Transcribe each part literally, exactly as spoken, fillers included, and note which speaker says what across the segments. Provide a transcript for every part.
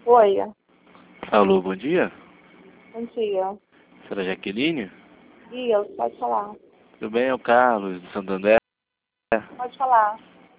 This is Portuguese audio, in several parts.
Speaker 1: Oi,
Speaker 2: Alô, bom dia.
Speaker 1: bom dia.
Speaker 2: Senhora Jaqueline?
Speaker 1: Ih, pode falar.
Speaker 2: Tudo bem? É o Carlos, do Santander.
Speaker 1: Pode falar.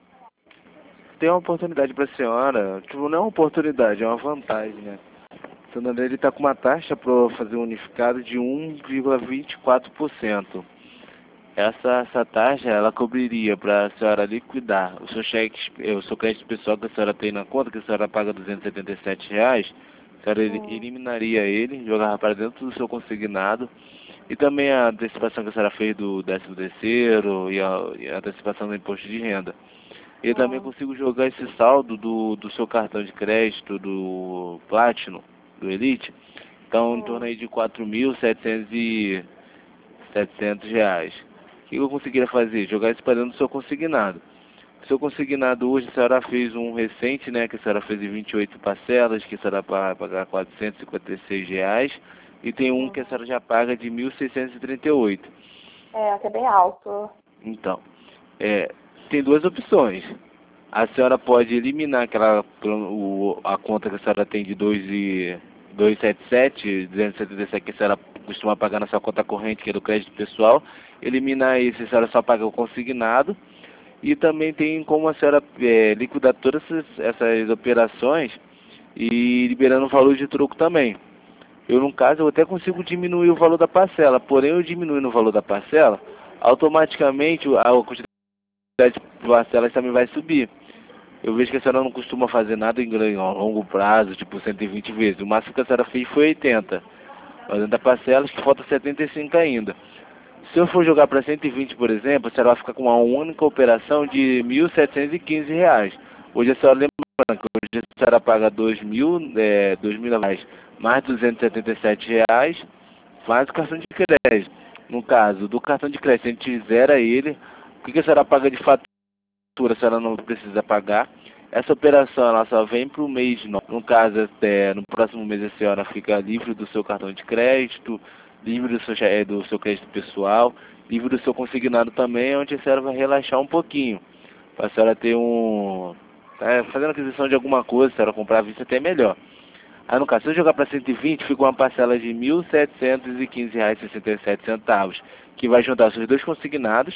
Speaker 2: Tem uma oportunidade para a senhora. Tipo, não é uma oportunidade, é uma vantagem, né? O Santander está com uma taxa para fazer um unificado de um vírgula vinte e quatro por cento. Essa, essa taxa, ela cobriria para a senhora liquidar o seu cheque, o seu crédito pessoal que a senhora tem na conta, que a senhora paga duzentos e setenta e sete reais. A senhora
Speaker 1: Hum.
Speaker 2: eliminaria ele, jogava para dentro do seu consignado. E também a antecipação que a senhora fez do décimo terceiro e a, e a antecipação do imposto de renda. E também
Speaker 1: Hum.
Speaker 2: consigo jogar esse saldo do, do seu cartão de crédito, do Platinum, do Elite. Então, em torno
Speaker 1: Hum.
Speaker 2: aí de quatro mil e setecentos reais. O que eu conseguiria fazer? Jogar isso para dentro do seu consignado. O seu consignado hoje, a senhora fez um recente, né, que a senhora fez em vinte e oito parcelas, que a senhora vai pagar quatrocentos e cinquenta e seis reais, e tem um que a
Speaker 1: Uhum.
Speaker 2: senhora já paga de mil seiscentos e trinta e oito.
Speaker 1: É, até bem alto.
Speaker 2: Então, é, tem duas opções. A senhora pode eliminar aquela, o, a conta que a senhora tem de dois e duzentos e setenta e sete, duzentos e setenta e sete que a senhora costuma pagar na sua conta corrente, que é do crédito pessoal. Eliminar isso, a senhora só paga o consignado. E também tem como a senhora é, liquidar todas essas, essas operações e liberando o valor de troco também. Eu, no caso, eu até consigo diminuir o valor da parcela, porém eu diminuindo o valor da parcela, automaticamente a quantidade de parcelas também vai subir. Eu vejo que a senhora não costuma fazer nada em grande, a longo prazo, tipo cento e vinte vezes. O máximo que a senhora fez foi oitenta. Mas ainda parcelas que falta setenta e cinco ainda. Se eu for jogar para cento e vinte, por exemplo, a senhora vai ficar com uma única operação de mil setecentos e quinze reais. Hoje a senhora lembra que hoje a senhora paga dois mil, é, dois mil reais mais duzentos e setenta e sete reais, faz o cartão de crédito. No caso do cartão de crédito, a gente zera ele. O que a senhora paga de fatura, a senhora não precisa pagar. Essa operação ela só vem para o mês, no caso, é, no próximo mês a senhora fica livre do seu cartão de crédito, livre do seu, é, do seu crédito pessoal, livre do seu consignado também, onde a senhora vai relaxar um pouquinho. Para a senhora ter um... É, fazendo aquisição de alguma coisa, a senhora comprar à vista até melhor. Aí no caso, se eu jogar para cento e vinte, fica uma parcela de mil setecentos e quinze reais e sessenta e sete centavos, que vai juntar os seus dois consignados,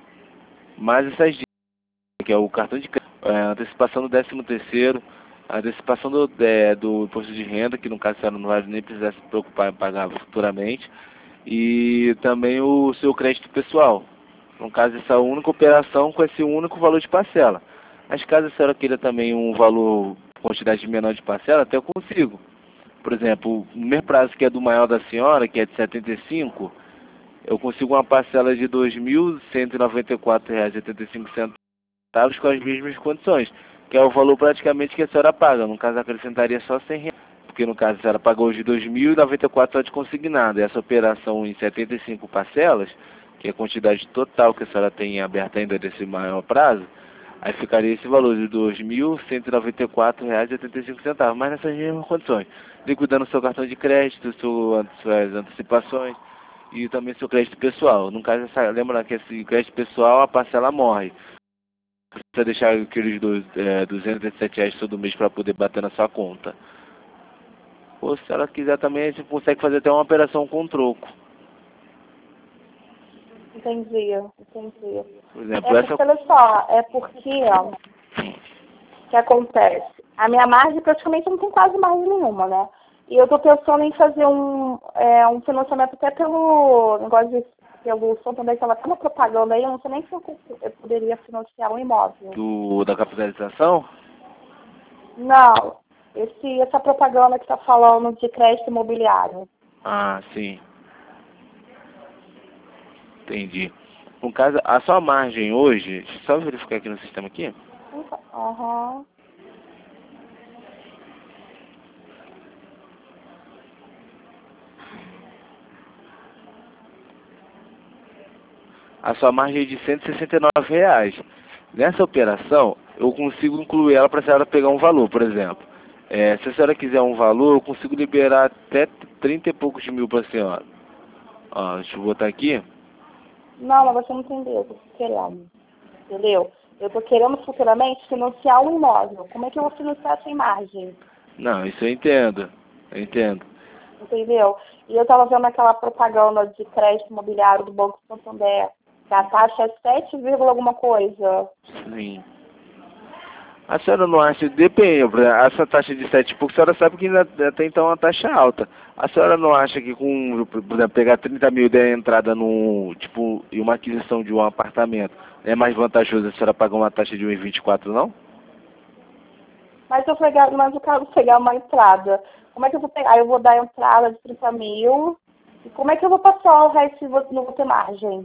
Speaker 2: mais essas dívidas, que é o cartão de crédito, é, a antecipação do décimo terceiro, a antecipação do, é, do imposto de renda, que no caso a senhora não vai nem precisar se preocupar em pagar futuramente, e também o seu crédito pessoal. No caso, essa única operação com esse único valor de parcela. Mas caso a senhora queira também um valor, quantidade menor de parcela, até eu consigo. Por exemplo, no mesmo prazo que é do maior da senhora, que é de setenta e cinco, eu consigo uma parcela de dois mil cento e noventa e quatro reais e oitenta e cinco centavos com as mesmas condições, que é o valor praticamente que a senhora paga. No caso, acrescentaria só cem reais. Porque no caso a senhora pagou hoje dois mil e noventa e quatro só de consignado. Essa operação em setenta e cinco parcelas, que é a quantidade total que a senhora tem aberta ainda desse maior prazo, aí ficaria esse valor de dois mil cento e noventa e quatro reais e oitenta e cinco centavos, mas nessas mesmas condições, liquidando seu cartão de crédito, sua, suas antecipações e também seu crédito pessoal. No caso, essa, lembra que esse crédito pessoal, a parcela morre. Você deixar aqueles do, é, duzentos e sete reais todo mês para poder bater na sua conta. Ou se ela quiser também, você consegue fazer até uma operação com troco.
Speaker 1: Entendi, entendi.
Speaker 2: Por exemplo,
Speaker 1: É
Speaker 2: essa...
Speaker 1: porque, olha só, é porque, ó, o que acontece? A minha margem praticamente não tem quase margem nenhuma, né? E eu tô pensando em fazer um, é, um financiamento até pelo negócio de, pelo Santander, que ela tá uma propaganda aí, eu não sei nem se eu, eu poderia financiar um imóvel.
Speaker 2: Do, da capitalização?
Speaker 1: Não, esse, essa propaganda que tá falando de crédito imobiliário.
Speaker 2: Ah, sim. Entendi. No caso, a sua margem hoje, deixa eu só verificar aqui no sistema aqui.
Speaker 1: Aham.
Speaker 2: A sua margem é de cento e sessenta e nove reais. Nessa operação, eu consigo incluir ela para a senhora pegar um valor, por exemplo. É, se a senhora quiser um valor, eu consigo liberar até trinta e poucos mil para a senhora. Ó, deixa eu botar aqui.
Speaker 1: Não, mas você não entendeu, eu tô querendo. Entendeu? Eu tô querendo futuramente financiar um imóvel. Como é que eu vou financiar sem margem?
Speaker 2: Não, isso eu entendo. Eu entendo.
Speaker 1: Entendeu? E eu estava vendo aquela propaganda de crédito imobiliário do Banco Santander, que a taxa é sete, alguma coisa.
Speaker 2: Sim. A senhora não acha, depende, por exemplo, essa taxa de sete e pouco, a senhora sabe que ainda até então é uma taxa alta. A senhora não acha que com, por exemplo, pegar trinta mil e dar entrada no, tipo, e uma aquisição de um apartamento, é mais vantajoso a senhora pagar uma taxa de um vírgula vinte e quatro, não?
Speaker 1: Mas eu pegar, mas eu quero pegar uma entrada. Como é que eu vou pegar? Eu vou dar a entrada de trinta mil. E como é que eu vou passar o resto se vou- não vou ter margem?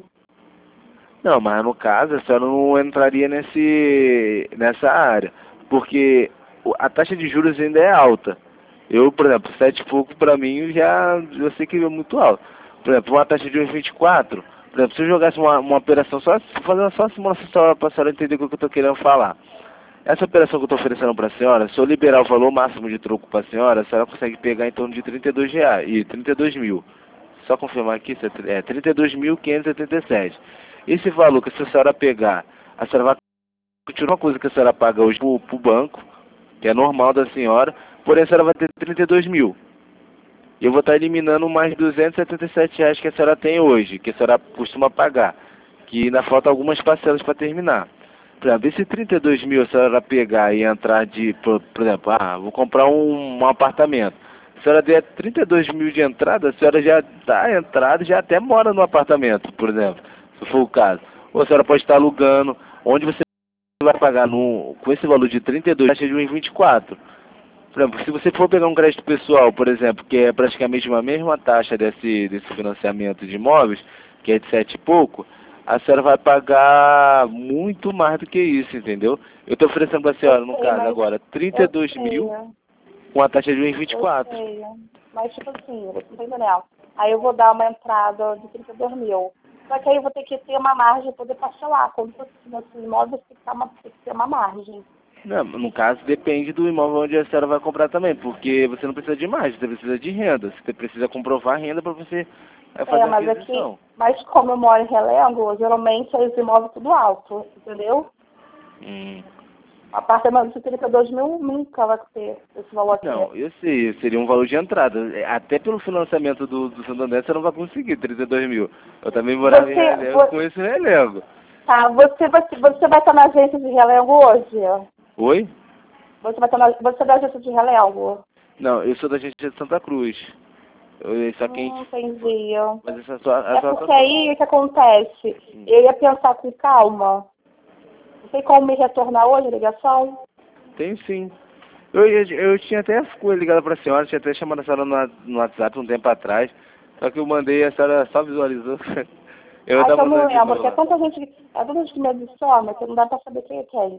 Speaker 2: Não, mas no caso a senhora não entraria nesse, nessa área, porque o- a taxa de juros ainda é alta. Eu, por exemplo, sete e pouco para mim já eu sei que é muito alto. Por exemplo, uma taxa de um vírgula vinte e quatro, por exemplo, se eu jogasse uma, uma operação só, fazendo só uma simulação para a senhora entender o que eu estou querendo falar. Essa operação que eu estou oferecendo para a senhora, se eu liberar o valor máximo de troco para a senhora, a senhora consegue pegar em torno de trinta e dois reais, e trinta e dois mil. Só confirmar aqui, isso é tri- é trinta e dois mil quinhentos e oitenta e sete. Esse valor que se a senhora pegar, a senhora vai continuar uma coisa que a senhora paga hoje para o banco, que é normal da senhora, porém a senhora vai ter trinta e dois mil. E eu vou estar eliminando mais duzentos e setenta e sete reais que a senhora tem hoje, que a senhora costuma pagar, que ainda falta algumas parcelas para terminar. Por exemplo, esse trinta e dois mil a senhora pegar e entrar de, por, por exemplo, ah, vou comprar um, um apartamento. Se a senhora der trinta e dois mil de entrada, a senhora já dá entrada e já até mora no apartamento, por exemplo, se for o caso. Ou a senhora pode estar alugando, onde você vai pagar no, com esse valor de trinta e dois, taxa de um vírgula vinte e quatro. Por exemplo, se você for pegar um crédito pessoal, por exemplo, que é praticamente uma mesma taxa desse, desse financiamento de imóveis, que é de sete e pouco, a senhora vai pagar muito mais do que isso, entendeu? Eu estou oferecendo para a senhora,
Speaker 1: Eu
Speaker 2: no
Speaker 1: sei,
Speaker 2: caso
Speaker 1: mas
Speaker 2: agora, trinta e
Speaker 1: eu
Speaker 2: dois
Speaker 1: sei,
Speaker 2: mil com a taxa de um vírgula vinte e
Speaker 1: eu
Speaker 2: quatro.
Speaker 1: sei. Mas tipo assim, você não tá entendendo. Aí eu vou dar uma entrada de trinta e dois mil. Só que aí eu vou ter que ter uma margem para poder parcelar. Quando você financia imóvel, tem que ter uma, tem que ter uma margem.
Speaker 2: Não, no caso depende do imóvel onde a senhora vai comprar também, porque você não precisa de imagem, você precisa de renda. Você precisa comprovar a renda para você eh, fazer
Speaker 1: É,
Speaker 2: a
Speaker 1: mas aqui,
Speaker 2: aquisição.
Speaker 1: mas como eu moro em Relengo, geralmente é os imóveis tudo alto, entendeu?
Speaker 2: Hum.
Speaker 1: Apartamento de trinta e dois mil nunca vai ter esse valor aqui.
Speaker 2: Não, eu sei, seria um valor de entrada. Até pelo financiamento do, do Santander você não vai conseguir trinta e dois mil. Eu também morava em
Speaker 1: Você,
Speaker 2: Realengo,
Speaker 1: vo-
Speaker 2: conheço Realengo.
Speaker 1: tá, você, você, você vai estar na agência de Relengo hoje?
Speaker 2: Oi?
Speaker 1: Você vai estar na, você é da agência de Relengo?
Speaker 2: Não, eu sou da agência de Santa Cruz. Eu, só que a
Speaker 1: Hum,
Speaker 2: gente...
Speaker 1: entendi.
Speaker 2: Mas essa é só...
Speaker 1: É
Speaker 2: A só,
Speaker 1: porque aí o que acontece? Eu ia pensar com calma. Não tem como me retornar hoje a ligação?
Speaker 2: Tem sim. Eu, eu, eu tinha até ligado para a senhora, tinha até chamado a senhora no, no WhatsApp um tempo atrás. Só que eu mandei e a senhora só visualizou. Eu
Speaker 1: Ah, que
Speaker 2: tava
Speaker 1: eu não
Speaker 2: vontade de
Speaker 1: lembro, porque é
Speaker 2: falar.
Speaker 1: tanta gente, é tanta gente que me adiciona que não dá pra saber quem é quem.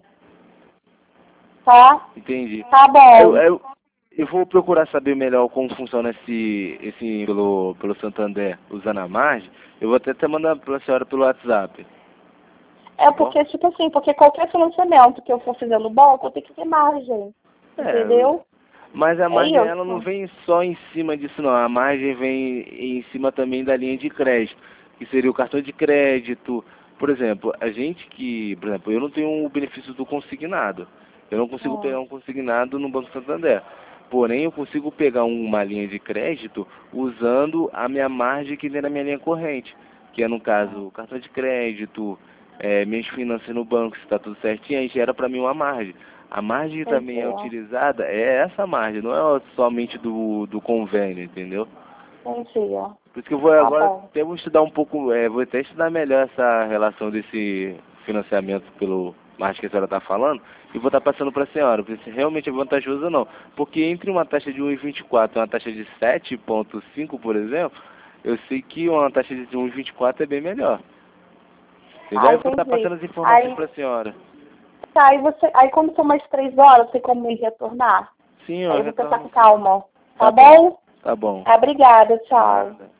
Speaker 1: Tá?
Speaker 2: Entendi.
Speaker 1: Tá
Speaker 2: Eu,
Speaker 1: bom.
Speaker 2: eu, eu vou procurar saber melhor como funciona esse, esse pelo, pelo Santander usando a margem. Eu vou até, até mandar para a senhora pelo WhatsApp.
Speaker 1: É
Speaker 2: Bom?
Speaker 1: porque, tipo assim, porque qualquer financiamento que eu for fazer no banco, eu tenho que ter margem.
Speaker 2: É,
Speaker 1: Entendeu?
Speaker 2: mas a
Speaker 1: É
Speaker 2: margem ela não
Speaker 1: isso.
Speaker 2: vem só em cima disso não. A margem vem em cima também da linha de crédito, que seria o cartão de crédito. Por exemplo, a gente que, por exemplo, eu não tenho o benefício do consignado. Eu não consigo
Speaker 1: Hum,
Speaker 2: pegar um consignado no Banco Santander. Porém, eu consigo pegar uma linha de crédito usando a minha margem que vem na minha linha corrente, que é no caso o cartão de crédito, é, minhas finanças no banco, se está tudo certinho, aí gera para mim uma margem. A margem que também é
Speaker 1: entendi.
Speaker 2: utilizada é essa margem, não é somente do, do convênio, entendeu?
Speaker 1: Entendi.
Speaker 2: Por isso que eu vou
Speaker 1: Tá
Speaker 2: agora
Speaker 1: bom.
Speaker 2: até vou estudar um pouco, é, vou até estudar melhor essa relação desse financiamento pelo margem que a senhora está falando e vou estar passando para a senhora, ver se realmente é vantajoso ou não. Porque entre uma taxa de um vírgula vinte e quatro e uma taxa de sete vírgula cinco, por exemplo, eu sei que uma taxa de um vírgula vinte e quatro é bem melhor. Entendeu?
Speaker 1: Ah,
Speaker 2: Aí eu vou estar
Speaker 1: entendi.
Speaker 2: passando as informações
Speaker 1: Aí,
Speaker 2: para a senhora.
Speaker 1: tá, aí você, aí quando for mais três horas, tem como me retornar?
Speaker 2: Sim,
Speaker 1: Aí
Speaker 2: eu
Speaker 1: eu vou pensar
Speaker 2: retorno
Speaker 1: com
Speaker 2: sim.
Speaker 1: calma. Tá
Speaker 2: Tá bom,
Speaker 1: bom?
Speaker 2: tá bom.
Speaker 1: Obrigada, tchau.
Speaker 2: Nada.